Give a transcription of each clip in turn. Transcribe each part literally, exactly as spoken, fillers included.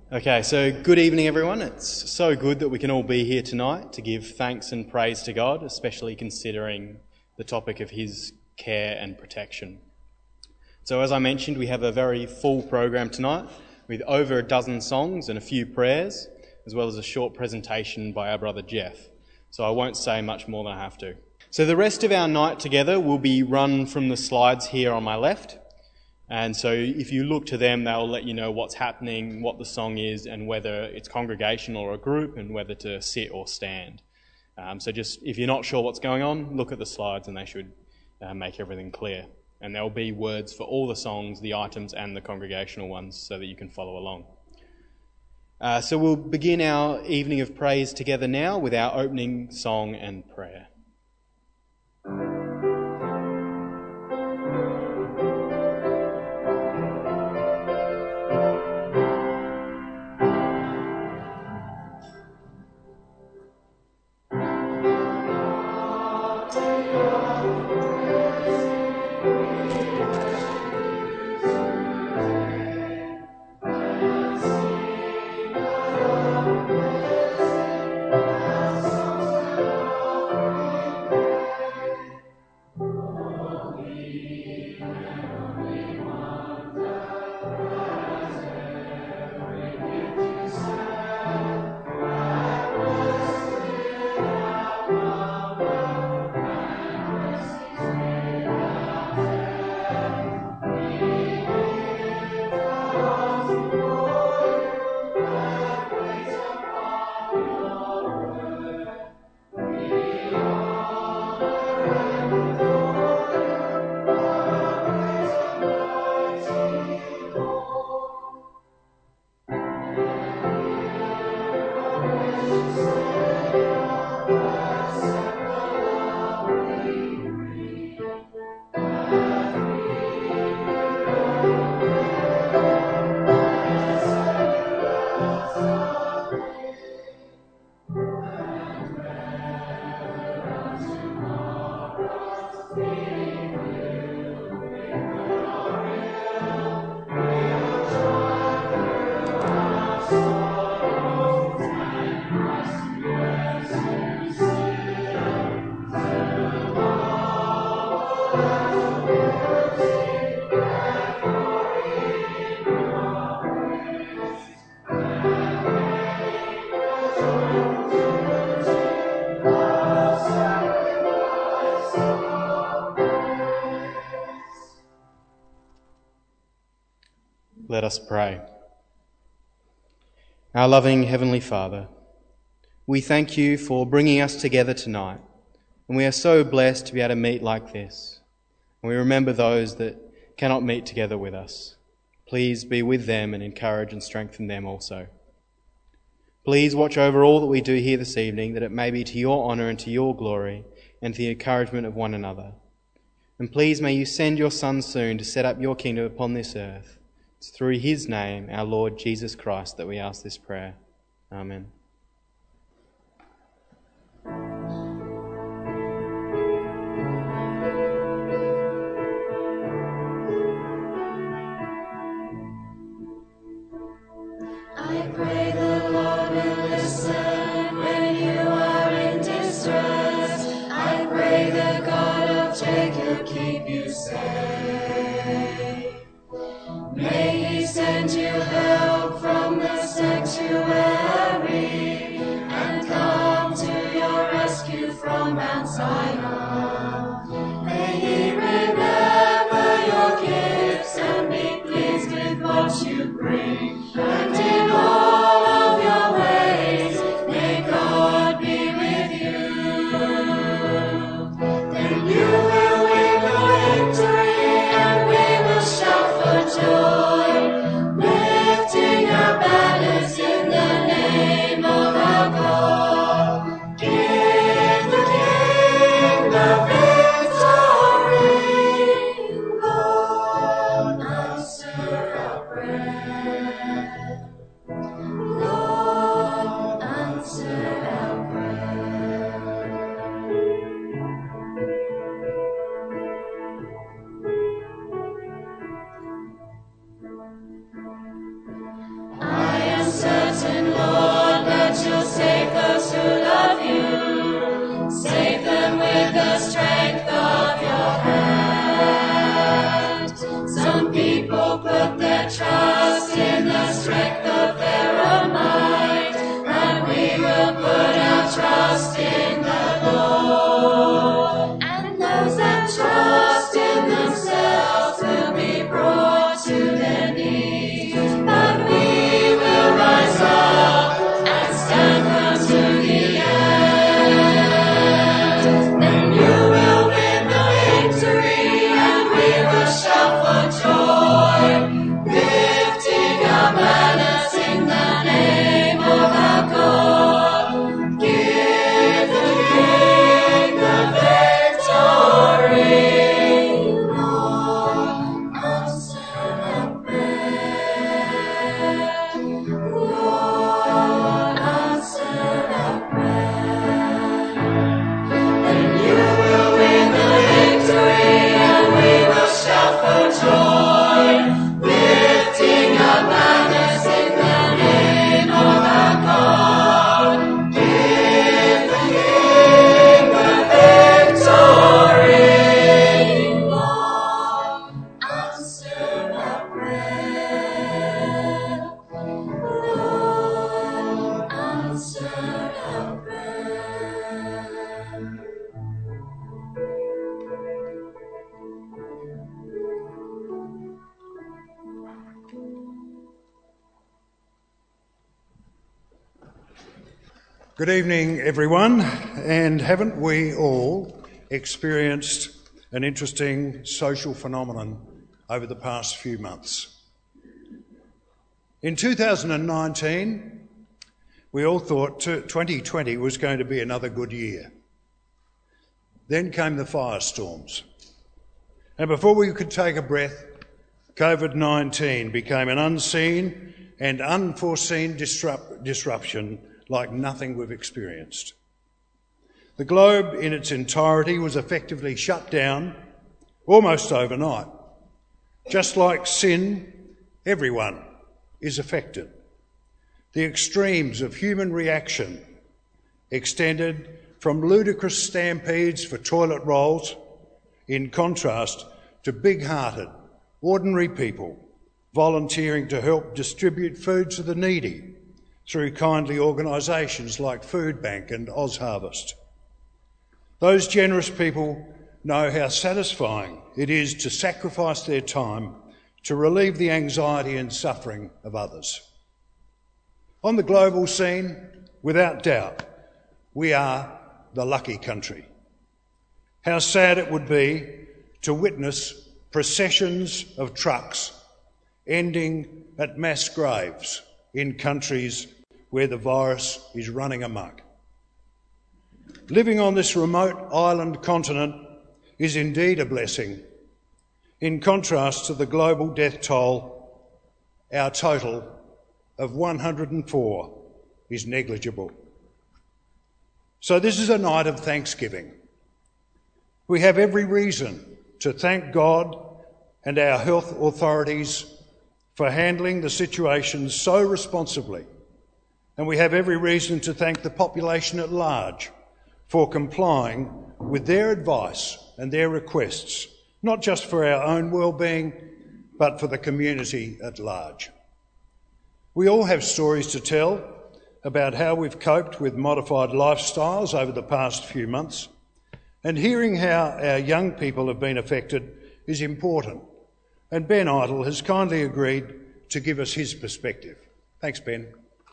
Okay, so good evening everyone. It's so good that we can all be here tonight to give thanks and praise to God, especially considering the topic of His care and protection. So as I mentioned, we have a very full program tonight with over a dozen songs and a few prayers, as well as a short presentation by our brother Jeff. So I won't say much more than I have to. So the rest of our night together will be run from the slides here on my left. And so if you look to them, they'll let you know what's happening, what the song is, and whether it's congregational or a group, and whether to sit or stand. Um, so just, if you're not sure what's going on, look at the slides and they should uh, make everything clear. And there'll be words for all the songs, the items, and the congregational ones so that you can follow along. Uh, so we'll begin our evening of praise together now with our opening song and prayer. Let us pray. Our loving Heavenly Father, we thank you for bringing us together tonight, and we are so blessed to be able to meet like this. And we remember those that cannot meet together with us. Please be with them and encourage and strengthen them also. Please watch over all that we do here this evening, that it may be to your honour and to your glory, and to the encouragement of one another. And please may you send your Son soon to set up your kingdom upon this earth. It's through his name, our Lord Jesus Christ, that we ask this prayer. Amen. I pray the Lord will listen when you are in distress. I pray the God of Jacob keep you safe. May he send you help from the sanctuary and come to your rescue from Mount Zion. May he remember your gifts and be pleased with what you bring. And in all of your ways, may God be with you. Then you will win the victory and we will shout for joy, lifting our banners in the name of our God. Give the King the victory. Lord, answer our prayer. trust in the strength of their own might, but we will put our trust in the Lord. And those that trust in themselves will be brought to their knees, but we will rise up and stand firm to the end. Then you will win the victory, and we will shout for joy, lifting our banners in the name of our God. Give the King the victory, Lord, answer our prayer. Lord, answer our prayer. Then you will win the victory, and we will shout for joy, lifting our banners in the name of our God. Give the King the victory, Lord, answer our prayer. Lord, answer our prayer. Good evening, everyone, and haven't we all experienced an interesting social phenomenon over the past few months? In two thousand nineteen, we all thought twenty twenty was going to be another good year. Then came the firestorms, and before we could take a breath, COVID nineteen became an unseen and unforeseen disrupt- disruption like nothing we've experienced. The globe in its entirety was effectively shut down almost overnight. Just like sin, everyone is affected. The extremes of human reaction extended from ludicrous stampedes for toilet rolls, in contrast to big-hearted, ordinary people volunteering to help distribute food to the needy through kindly organisations like Food Bank and OzHarvest. Those generous people know how satisfying it is to sacrifice their time to relieve the anxiety and suffering of others. On the global scene, without doubt, we are the lucky country. How sad it would be to witness processions of trucks ending at mass graves in countries where the virus is running amok. Living on this remote island continent is indeed a blessing. In contrast to the global death toll, our total of one hundred and four is negligible. So this is a night of thanksgiving. We have every reason to thank God and our health authorities for handling the situation so responsibly. And we have every reason to thank the population at large for complying with their advice and their requests, not just for our own well-being, but for the community at large. We all have stories to tell about how we've coped with modified lifestyles over the past few months, and hearing how our young people have been affected is important. And Ben Idle has kindly agreed to give us his perspective. Thanks, Ben.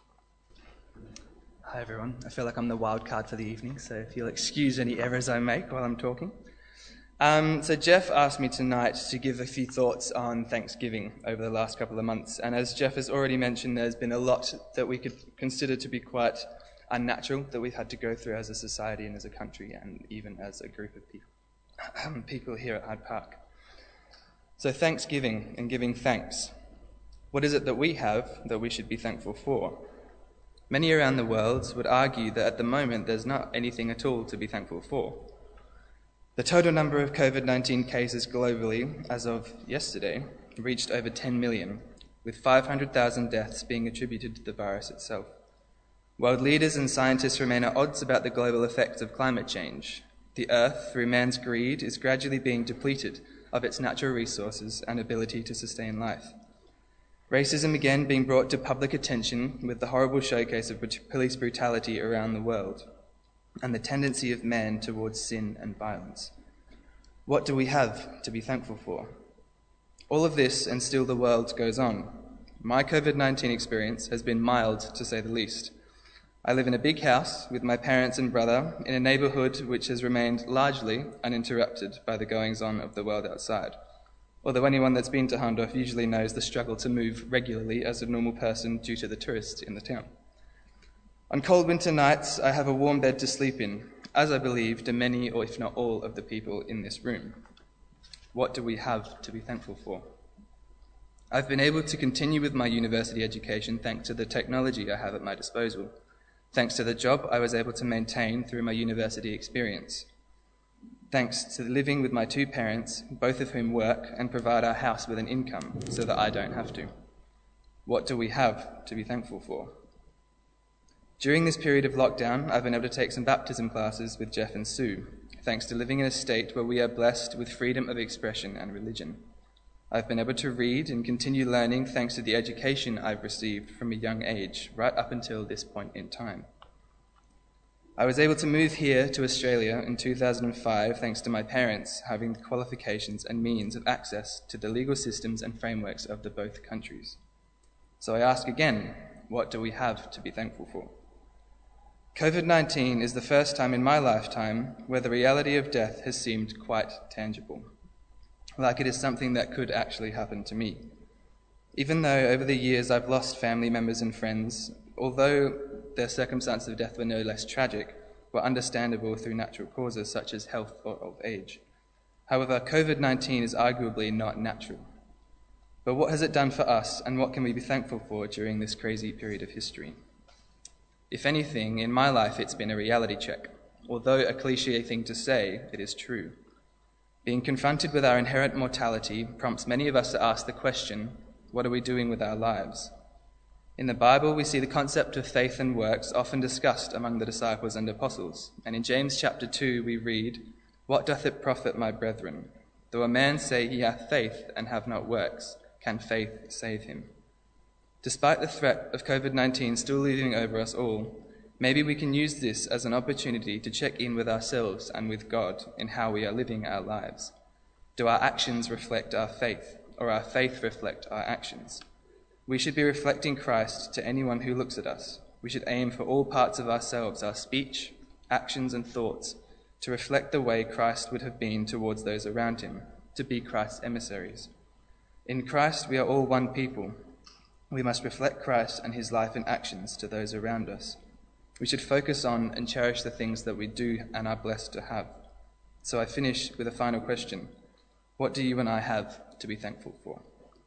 Hi everyone. I feel like I'm the wild card for the evening, so if you'll excuse any errors I make while I'm talking. Um, so Jeff asked me tonight to give a few thoughts on Thanksgiving over the last couple of months, and as Jeff has already mentioned, there's been a lot that we could consider to be quite unnatural that we've had to go through as a society and as a country and even as a group of people, people here at Hyde Park. So Thanksgiving and giving thanks. What is it that we have that we should be thankful for? Many around the world would argue that at the moment there's not anything at all to be thankful for. The total number of COVID nineteen cases globally, as of yesterday, reached over ten million, with five hundred thousand deaths being attributed to the virus itself. World leaders and scientists remain at odds about the global effects of climate change. The Earth, through man's greed, is gradually being depleted of its natural resources and ability to sustain life. Racism again being brought to public attention with the horrible showcase of police brutality around the world and the tendency of man towards sin and violence. What do we have to be thankful for? All of this and still the world goes on. My COVID nineteen experience has been mild, to say the least. I live in a big house with my parents and brother in a neighbourhood which has remained largely uninterrupted by the goings-on of the world outside. Although anyone that's been to Hahndorf usually knows the struggle to move regularly as a normal person due to the tourists in the town. On cold winter nights, I have a warm bed to sleep in, as I believe do many, or if not all, of the people in this room. What do we have to be thankful for? I've been able to continue with my university education thanks to the technology I have at my disposal, thanks to the job I was able to maintain through my university experience, thanks to living with my two parents, both of whom work and provide our house with an income so that I don't have to. What do we have to be thankful for? During this period of lockdown, I've been able to take some baptism classes with Jeff and Sue, thanks to living in a state where we are blessed with freedom of expression and religion. I've been able to read and continue learning thanks to the education I've received from a young age, right up until this point in time. I was able to move here to Australia in two thousand five thanks to my parents having the qualifications and means of access to the legal systems and frameworks of the both countries. So I ask again, what do we have to be thankful for? COVID nineteen is the first time in my lifetime where the reality of death has seemed quite tangible, like it is something that could actually happen to me. Even though over the years I've lost family members and friends, although their circumstances of death were no less tragic, were understandable through natural causes such as health or old age. However, COVID nineteen is arguably not natural. But what has it done for us, and what can we be thankful for during this crazy period of history? If anything, in my life it's been a reality check. Although a cliche thing to say, it is true. Being confronted with our inherent mortality prompts many of us to ask the question, what are we doing with our lives? In the Bible, we see the concept of faith and works often discussed among the disciples and apostles. And in James chapter two, we read, "What doth it profit, my brethren? Though a man say he hath faith and have not works, can faith save him?" Despite the threat of COVID nineteen still looming over us all, maybe we can use this as an opportunity to check in with ourselves and with God in how we are living our lives. Do our actions reflect our faith, or our faith reflect our actions? We should be reflecting Christ to anyone who looks at us. We should aim for all parts of ourselves, our speech, actions and thoughts, to reflect the way Christ would have been towards those around him, to be Christ's emissaries. In Christ we are all one people. We must reflect Christ and his life and actions to those around us. We should focus on and cherish the things that we do and are blessed to have. So I finish with a final question. What do you and I have to be thankful for?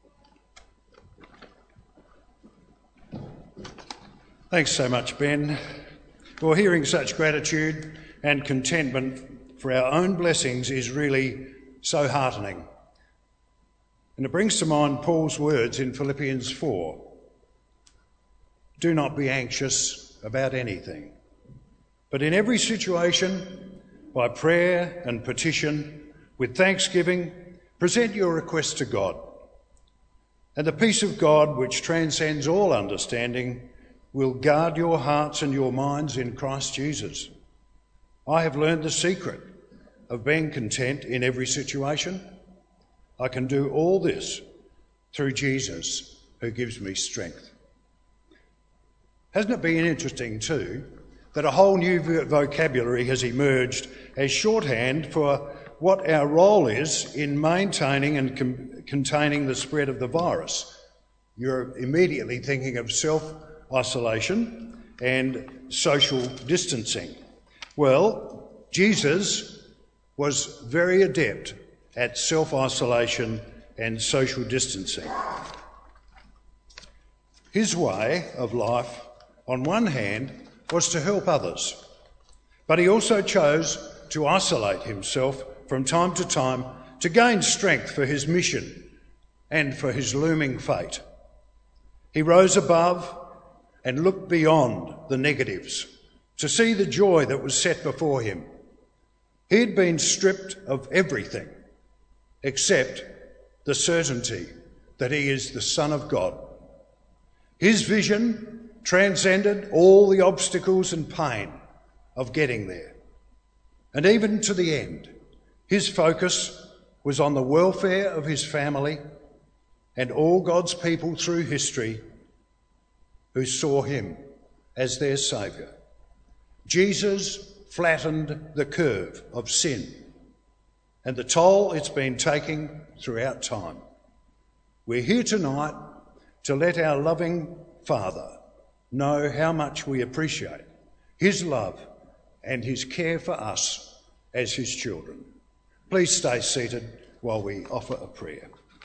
Thanks so much, Ben. Well, hearing such gratitude and contentment for our own blessings is really so heartening. And it brings to mind Paul's words in Philippians four. Do not be anxious about anything, but in every situation, by prayer and petition, with thanksgiving, present your requests to God. And the peace of God, which transcends all understanding, will guard your hearts and your minds in Christ Jesus. I have learned the secret of being content in every situation. I can do all this through Jesus, who gives me strength. Hasn't it been interesting too that a whole new vocabulary has emerged as shorthand for what our role is in maintaining and com- containing the spread of the virus? You're immediately thinking of self-isolation and social distancing. Well, Jesus was very adept at self-isolation and social distancing. His way of life, on one hand, was to help others, but he also chose to isolate himself from time to time to gain strength for his mission and for his looming fate. He rose above and looked beyond the negatives to see the joy that was set before him. He had been stripped of everything except the certainty that he is the Son of God His vision transcended all the obstacles and pain of getting there. And even to the end, his focus was on the welfare of his family and all God's people through history who saw him as their saviour. Jesus flattened the curve of sin and the toll it's been taking throughout time. We're here tonight to let our loving Father know how much we appreciate his love and his care for us as his children. Please stay seated while we offer a prayer.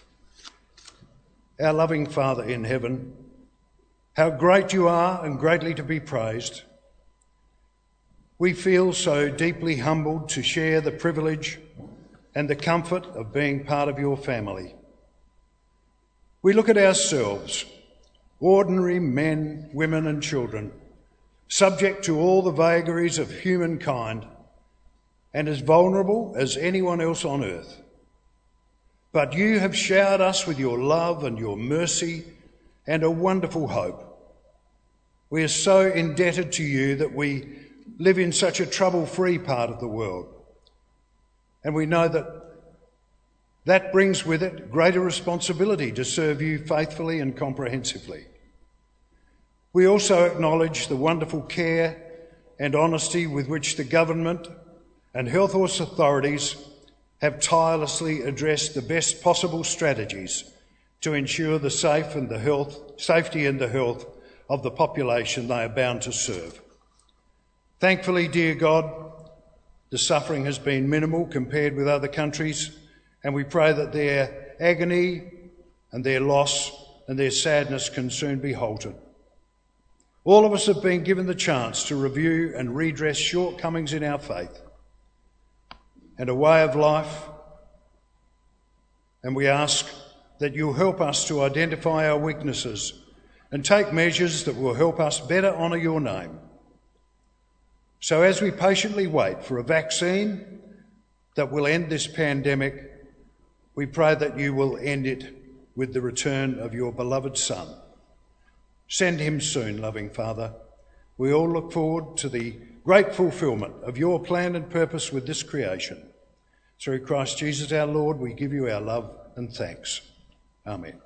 Our loving Father in heaven, how great you are and greatly to be praised. We feel so deeply humbled to share the privilege and the comfort of being part of your family. We look at ourselves, ordinary men, women and children, subject to all the vagaries of humankind and as vulnerable as anyone else on earth. But you have showered us with your love and your mercy and a wonderful hope. We are so indebted to you that we live in such a trouble-free part of the world. And we know that that brings with it greater responsibility to serve you faithfully and comprehensively. We also acknowledge the wonderful care and honesty with which the government and health authorities have tirelessly addressed the best possible strategies to ensure the safe and the health, safety and the health of the population they are bound to serve. Thankfully, dear God, the suffering has been minimal compared with other countries, and we pray that their agony and their loss and their sadness can soon be halted. All of us have been given the chance to review and redress shortcomings in our faith and a way of life, and we ask that you'll help us to identify our weaknesses and take measures that will help us better honour your name. So as we patiently wait for a vaccine that will end this pandemic, we pray that you will end it with the return of your beloved Son. Send him soon, loving Father. We all look forward to the great fulfilment of your plan and purpose with this creation. Through Christ Jesus our Lord, we give you our love and thanks. Amen.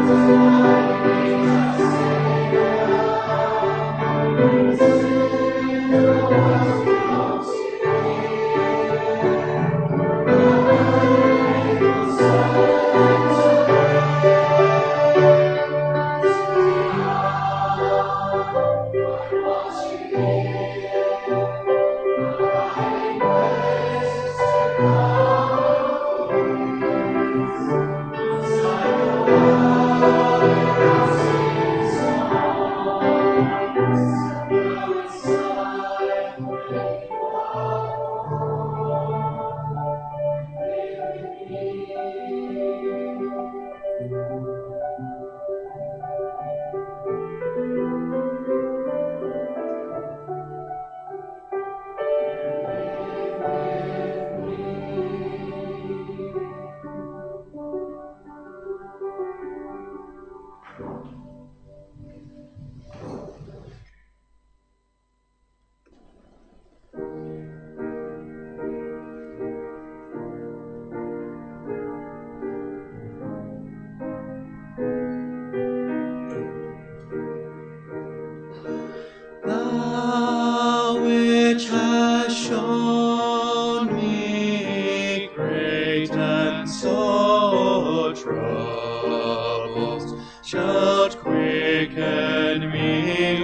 Thou which hast shown me great and sore troubles, shalt quicken me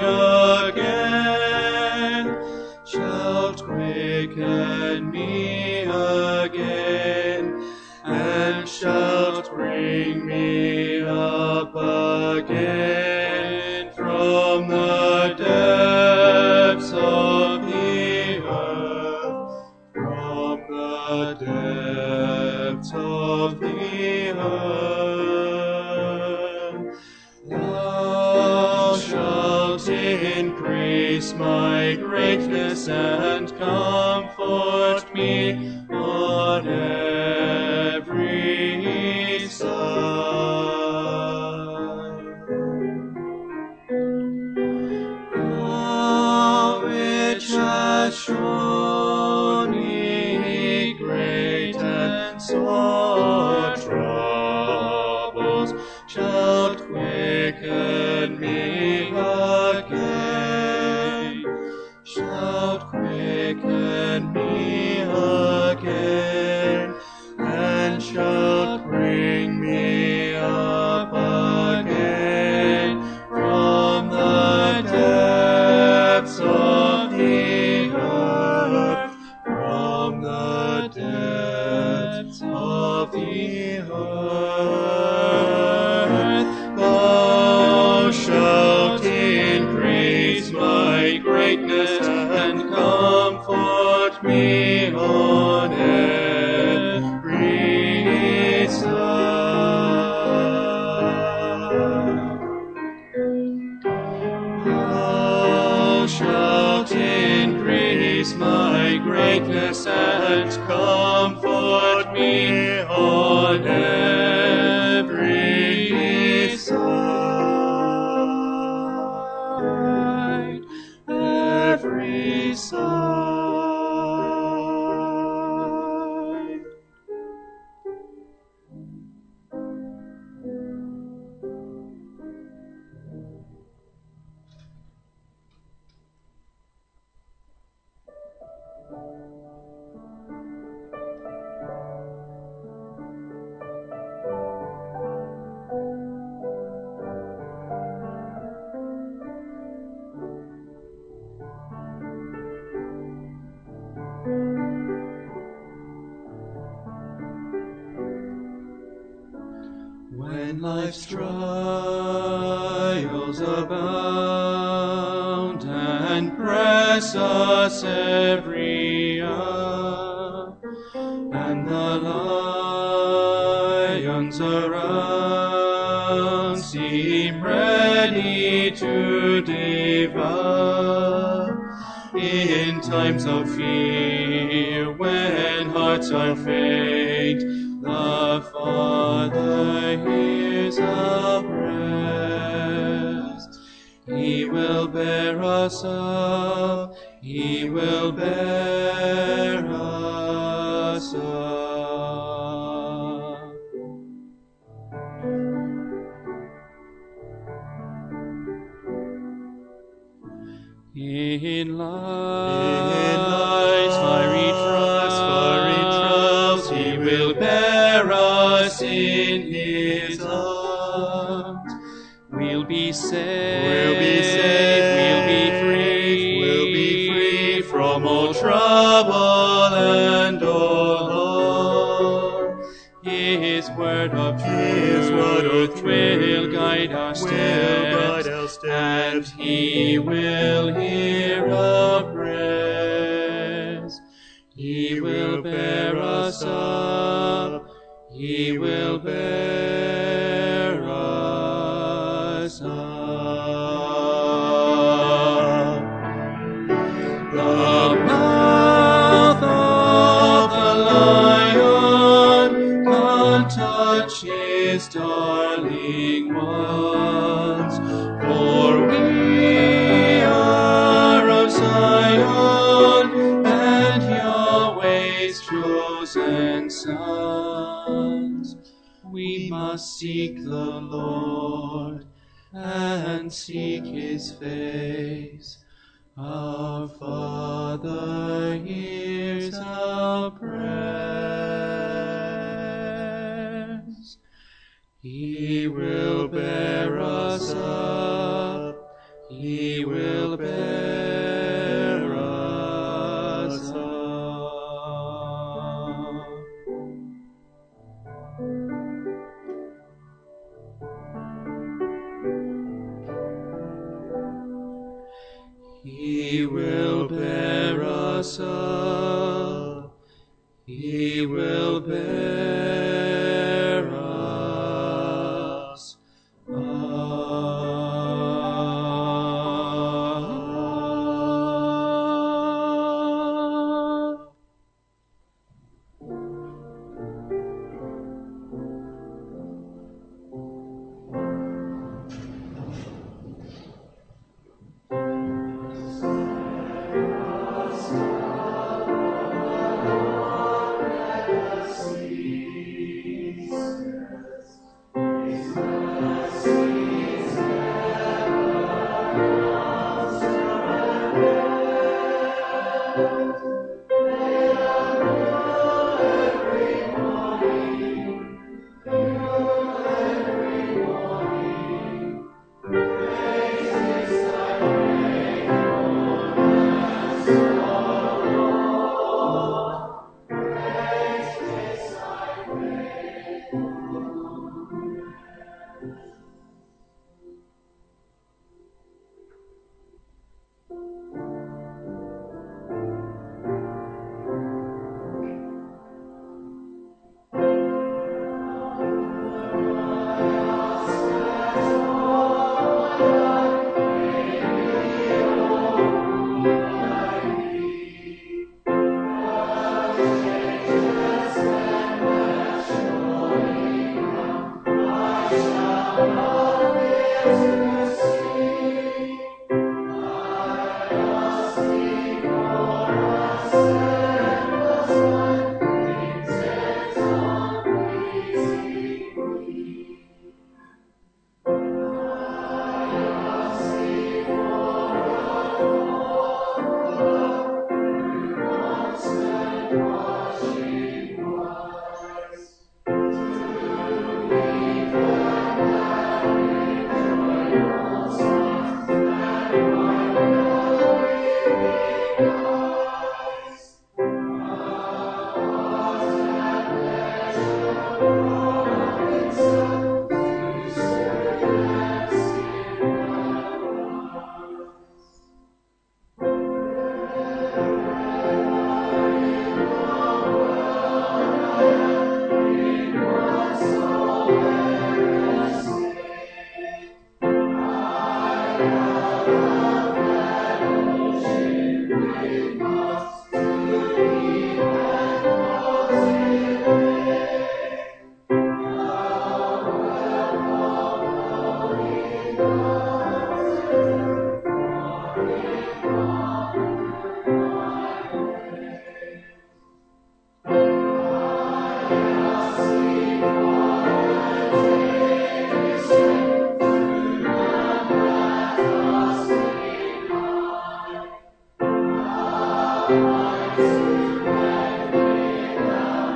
again, shalt quicken me again, and shalt bring me up again from the depths of the earth, from the depths of the earth. Thou shalt increase my greatness and comfort me on every side. Thou which hast shown me great and sore troubles, shalt quicken me again, shalt quicken me again, and shalt bring me up again from the depths of the earth, from the depths of the earth. Thou shalt increase my greatness and comfort me on every side. Thou shalt increase my greatness and comfort me on every side, every side. When life's trials abound and press us every hour, and the lions around seem ready to devour, in times of fear, when hearts are faint, the Father hears our prayers. He will bear us up, He will bear us up. life's fiery trials, fiery trials, he will bear us in his arms. We'll be saved, we'll be saved, we'll be free, we'll be free from all trouble and all harm. His word of truth, his word of truth will guide our steps, guide our steps, and he will hear our prayers. He will bear us up, he will bear us up. The mouth of the lion can't touch his darling ones, for we are of Zion and Yahweh's chosen sons. We must seek the Lord and seek his face. Our Father hears our prayers. He will bear us up, he will bear us up. He will bear us up, he will bear us up.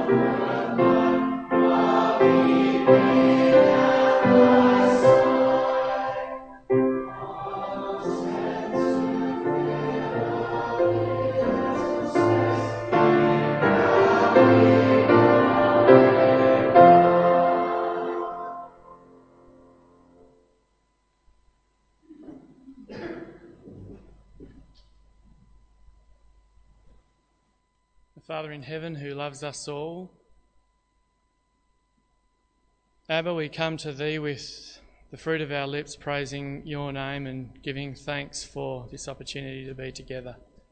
Father in heaven who loves us all, Abba, we come to thee with the fruit of our lips praising your name and giving thanks for this opportunity to be together.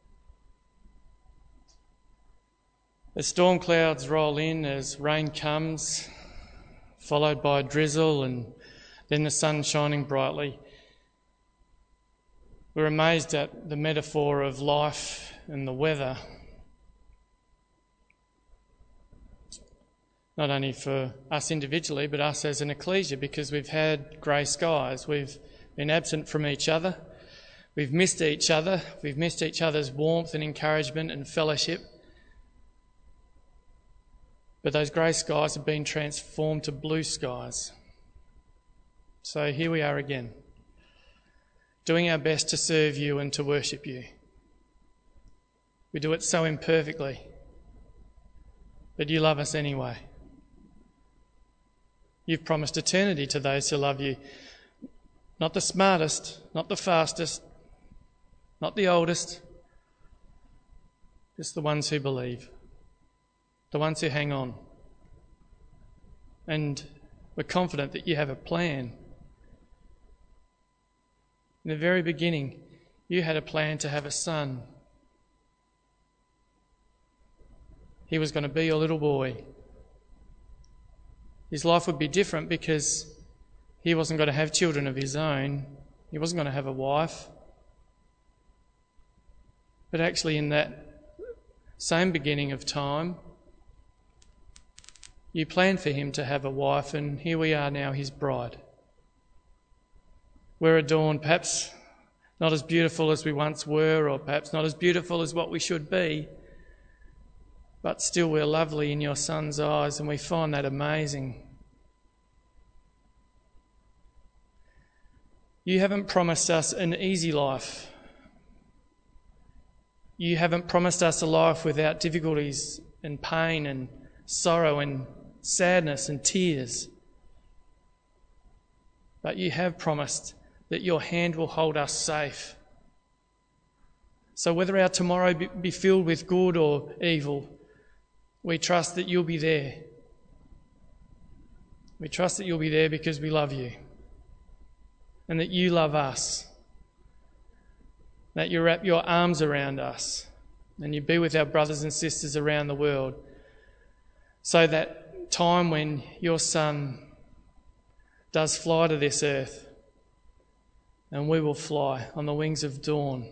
As storm clouds roll in, as rain comes, followed by drizzle and then the sun shining brightly, we're amazed at the metaphor of life and the weather. Not only for us individually, but us as an ecclesia, because we've had grey skies. We've been absent from each other. We've missed each other. We've missed each other's warmth and encouragement and fellowship. But those grey skies have been transformed to blue skies. So here we are again, doing our best to serve you and to worship you. We do it so imperfectly, but you love us anyway. You've promised eternity to those who love you. Not the smartest, not the fastest, not the oldest, just the ones who believe, the ones who hang on. And we're confident that you have a plan. In the very beginning, you had a plan to have a son. He was going to be your little boy. His life would be different because he wasn't going to have children of his own. He wasn't going to have a wife. But actually in that same beginning of time, you planned for him to have a wife, and here we are now, his bride. We're adorned, perhaps not as beautiful as we once were, or perhaps not as beautiful as what we should be, but still we're lovely in your Son's eyes, and we find that amazing. You haven't promised us an easy life. You haven't promised us a life without difficulties and pain and sorrow and sadness and tears. But you have promised that your hand will hold us safe. So whether our tomorrow be filled with good or evil, we trust that you'll be there. We trust that you'll be there because we love you and that you love us, that you wrap your arms around us and you be with our brothers and sisters around the world, so that time when your Son does fly to this earth and we will fly on the wings of dawn,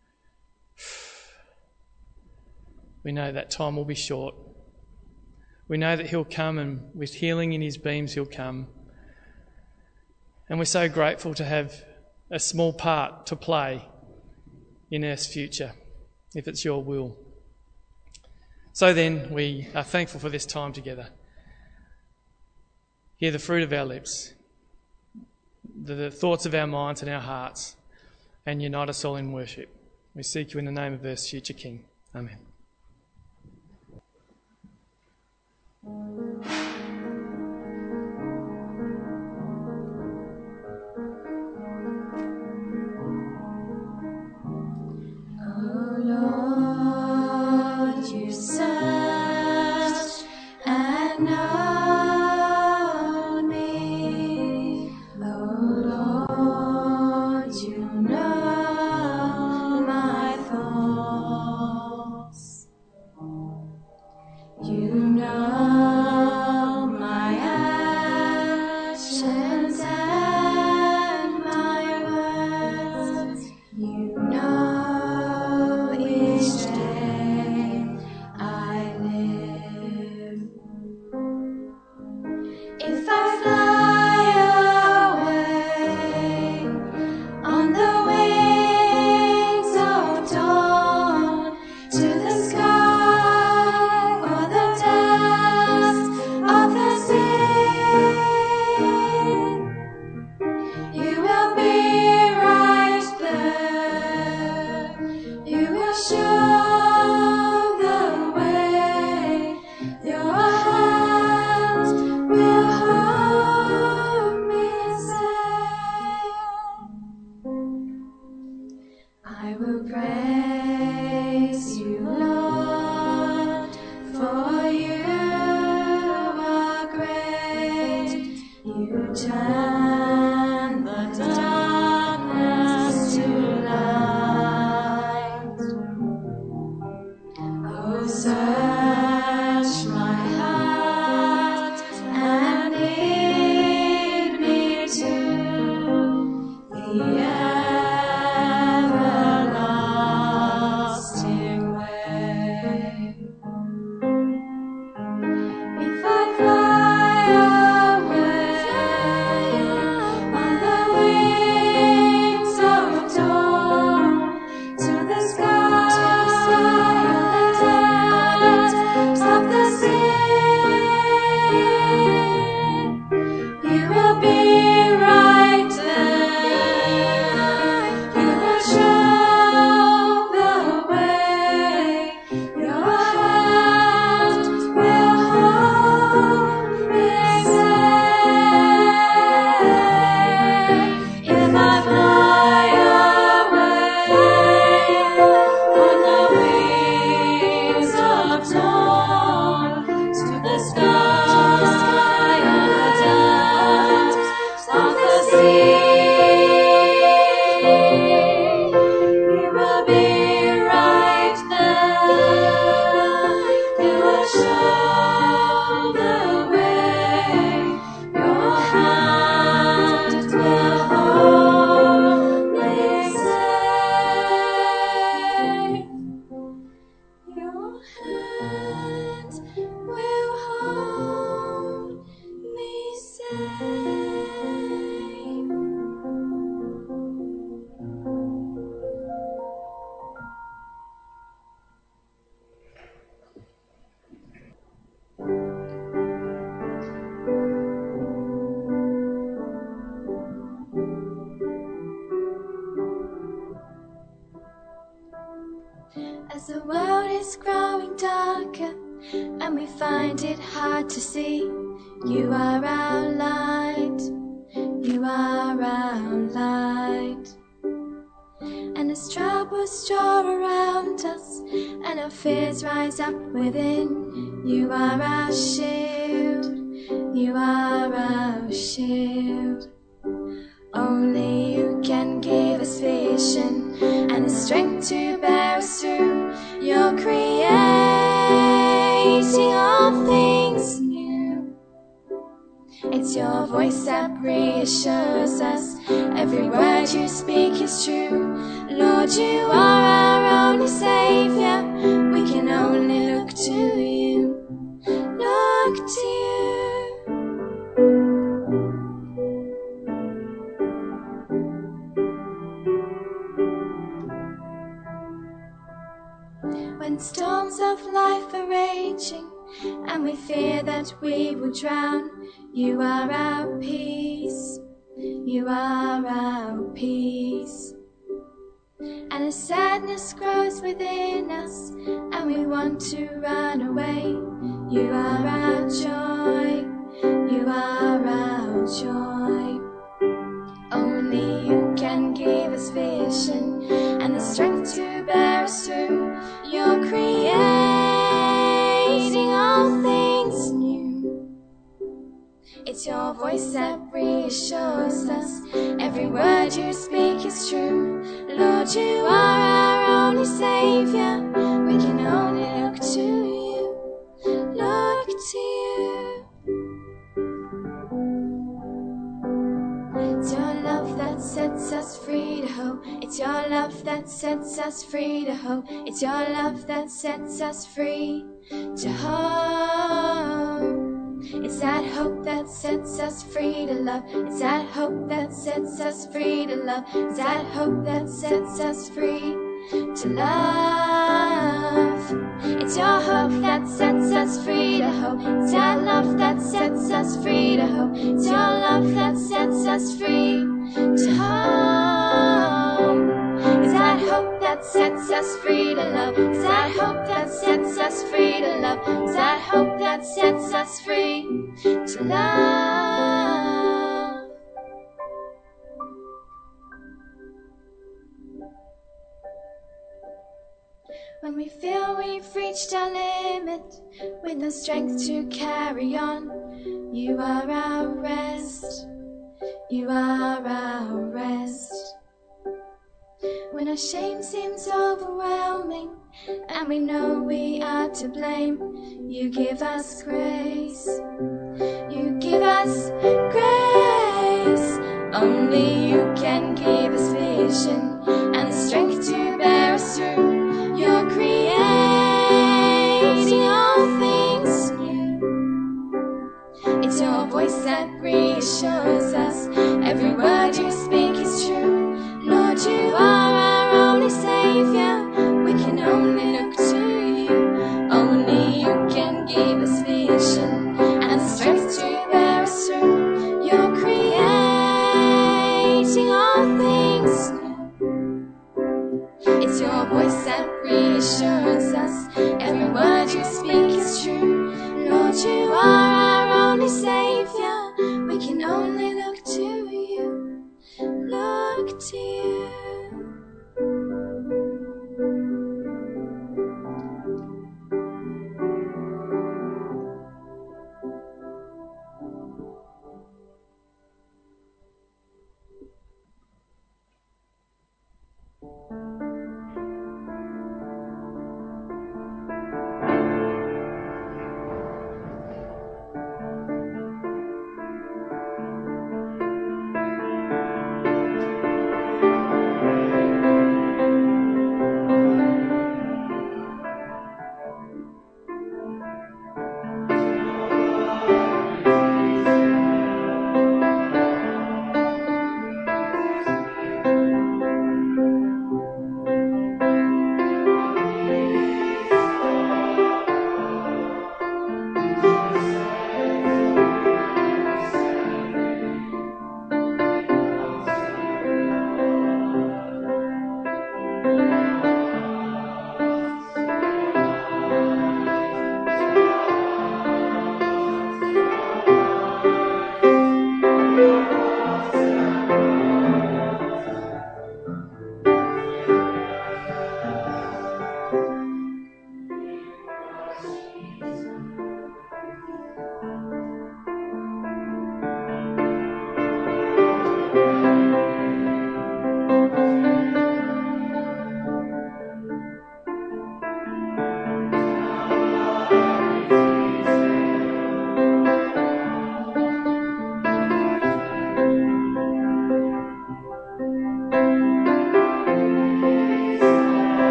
we know that time will be short. We know that he'll come, and with healing in his beams he'll come. And we're so grateful to have a small part to play in Earth's future, if it's your will. So then, we are thankful for this time together. Hear the fruit of our lips, the, the thoughts of our minds and our hearts, and unite us all in worship. We seek you in the name of Earth's future King. Amen. Oh Lord, you searched and known me. Oh Lord, you know my thoughts. You know my actions and my words. You know each day I live. find it hard to see. You are our light, you are our light. And as troubles draw around us, and our fears rise up within, you are our shield, you are our shield. Only you can give us vision and the strength to bear us through. You're creating all things new. It's your voice that reassures us. Every word you speak is true. Lord, you are our only Savior. We can only look to you, look to you. When storms of life are raging and we fear that we will drown, you are our peace, you are our peace. And as sadness grows within us and we want to run away, you are our joy, you are our joy. Only you can give us vision and the strength to bear us through. You're creating all things new. It's your voice that reassures us. Every word you speak is true. Lord, you are our only Savior. We can only look to you, look to you. It's your love that sets us free to hope. It's your love that sets us free to hope. It's your love that sets us free to hope. It's that hope that sets us free to love. It's that hope that sets us free to love. It's that hope that sets us free to love. It's your hope that sets us free to hope. It's that love that sets us free to hope. It's your love that sets us free to hope. It's that hope that sets us free to love. It's that hope that sets us free to love. It's that hope that sets us free to love. When we feel we've reached our limit, with no strength to carry on, you are our rest, you are our rest. When our shame seems overwhelming, and we know we are to blame, you give us grace, you give us grace. Only you can give us vision and the strength to bear us through. You're creating all things new. It's your voice that reassures us. Every word you speak is true. Lord, you are our only Savior. We can only look to you. Only you can give us vision and the strength to bear us through. You're creating all things new. It's your voice that reassures us. Every word you speak is true. Lord, you are our only Savior. We can only look to you, look to you.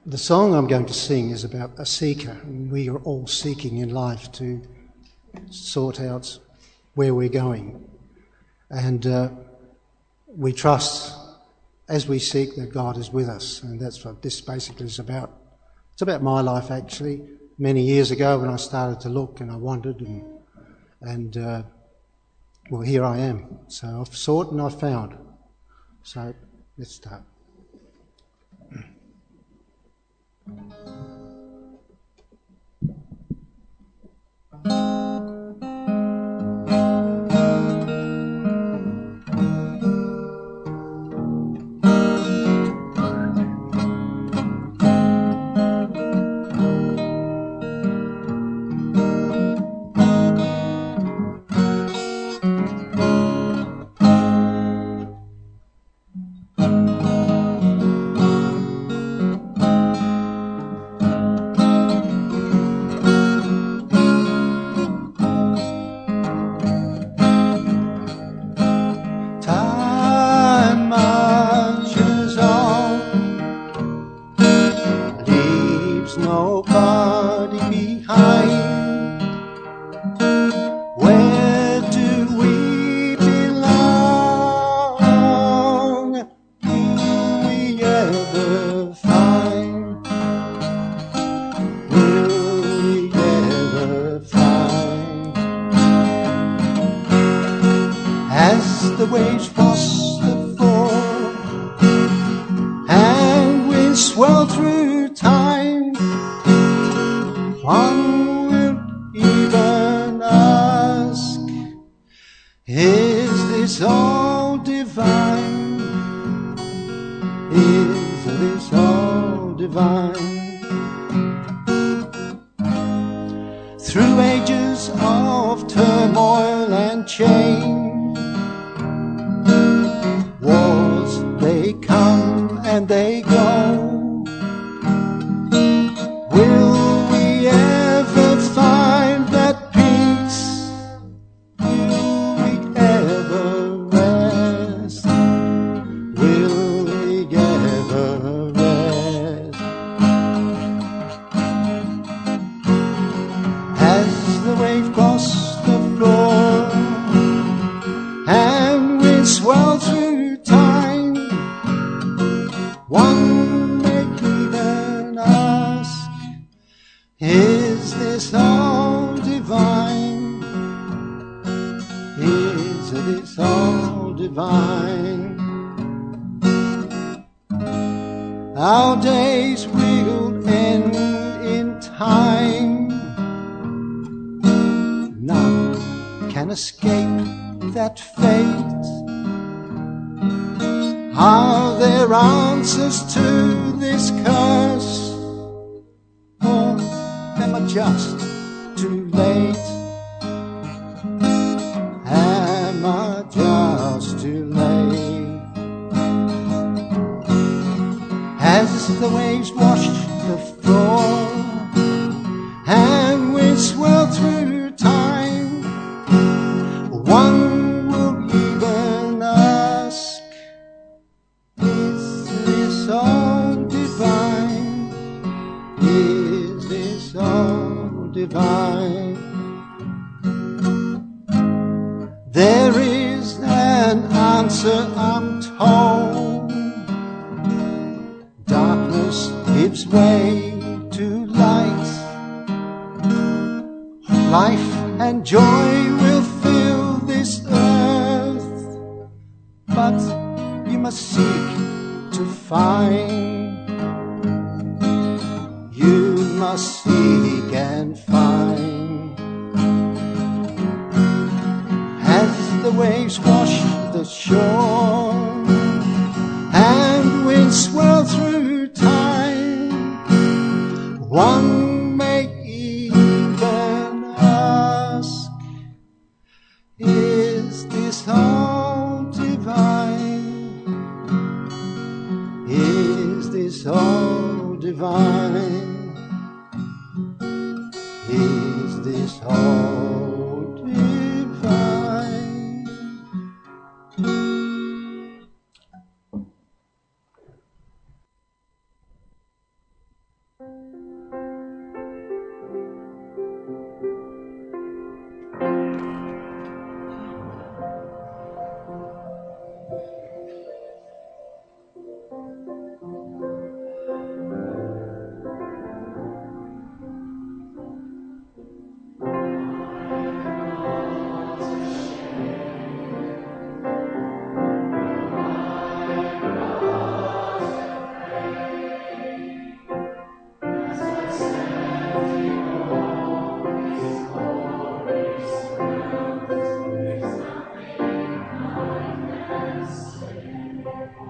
The song I'm going to sing is about a seeker, and we are all seeking in life to sort out where we're going. And uh, we trust as we seek that God is with us, and that's what this basically is about. It's about my life, actually. Many years ago when I started to look and I wandered, and, and uh, well, here I am. So I've sought and I've found. So let's start.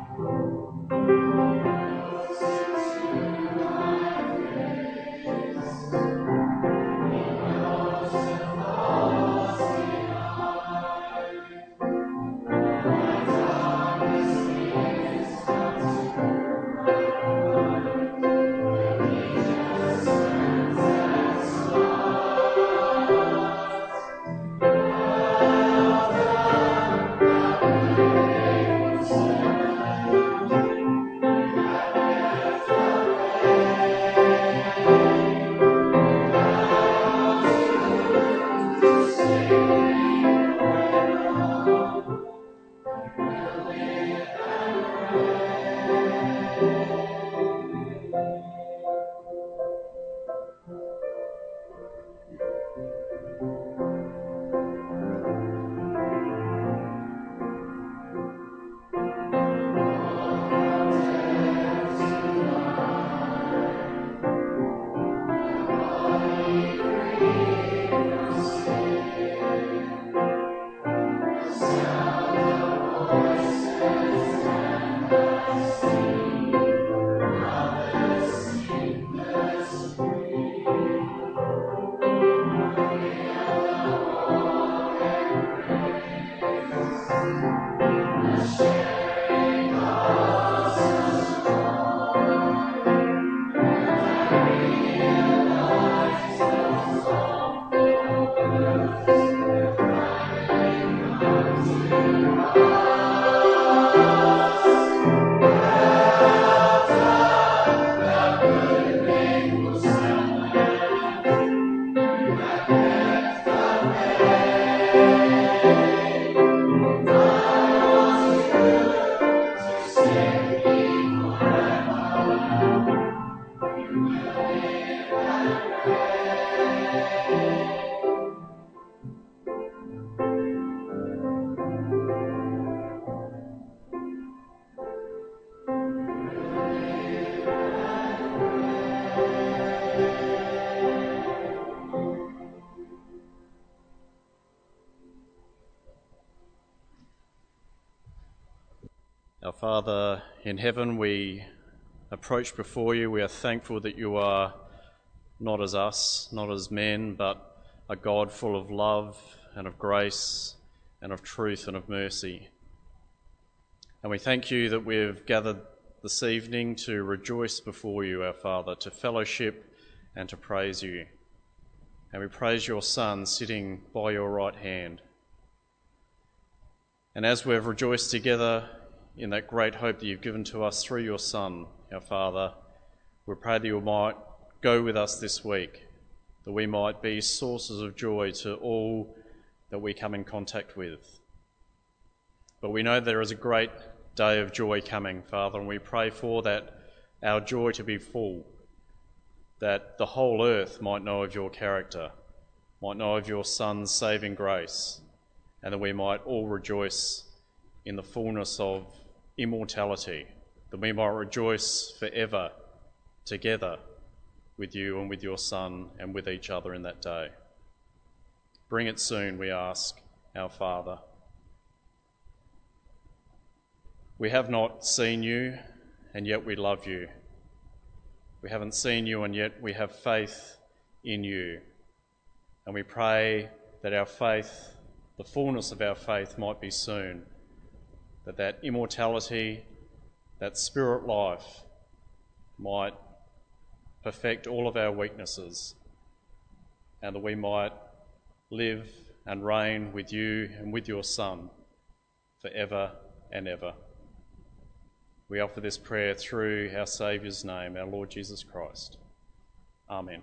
Our Father in heaven, we approach before you. We are thankful that you are not as us, not as men, but a God full of love and of grace and of truth and of mercy. And we thank you that we've gathered this evening to rejoice before you, our Father, to fellowship and to praise you. And we praise your Son sitting by your right hand. And as we've rejoiced together in that great hope that you've given to us through your Son, our Father, we pray that you might go with us this week, that we might be sources of joy to all that we come in contact with. But we know there is a great day of joy coming, Father, and we pray for that, our joy to be full, that the whole earth might know of your character, might know of your Son's saving grace, and that we might all rejoice in the fullness of immortality, that we might rejoice forever together with you and with your Son and with each other in that day. Bring it soon, we ask, our Father. We have not seen you, and yet we love you. We haven't seen you, and yet we have faith in you. And we pray that our faith, the fullness of our faith, might be soon, that that immortality, that spirit life might perfect all of our weaknesses, and that we might live and reign with you and with your Son forever and ever. We offer this prayer through our Saviour's name, our Lord Jesus Christ. Amen.